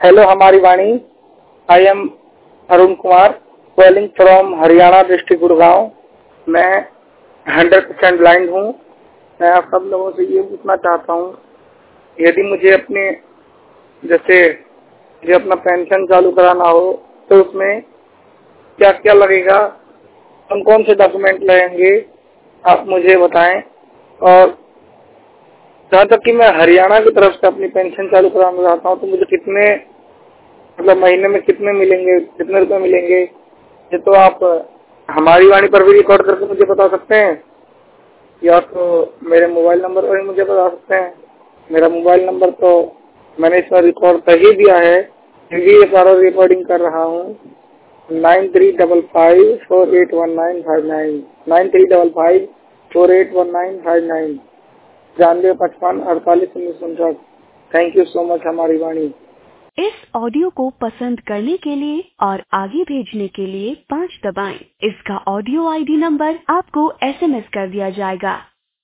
Hello हमारी वाणी। I am Arun Kumar, calling from Haryana district Gurgaon. मैं 100% ब्लाइंड हूँ। मैं आप सब लोगों से ये पूछना चाहता हूँ, यदि मुझे अपने मुझे अपना पेंशन चालू कराना हो तो उसमें क्या क्या लगेगा, कौन कौन से डॉक्यूमेंट लगेंगे, आप मुझे बताएं। और जहाँ तक कि मैं हरियाणा की तरफ से अपनी पेंशन चालू कराना चाहता हूँ तो मुझे कितने महीने में कितने मिलेंगे, कितने रुपए मिलेंगे, ये तो आप हमारी वाणी पर भी रिकॉर्ड करके मुझे बता सकते हैं या तो मेरे मोबाइल नंबर पर भी मुझे बता सकते हैं। मेरा मोबाइल नंबर तो मैंने इसमें रिकॉर्ड कर ही दिया है, क्योंकि ये सारा रिकॉर्डिंग कर रहा हूँ। 9355481959 9355481959 9255481959। थैंक यू सो मच हमारी वाणी। इस ऑडियो को पसंद करने के लिए और आगे भेजने के लिए 5 दबाएं। इसका ऑडियो आईडी नंबर आपको SMS कर दिया जाएगा।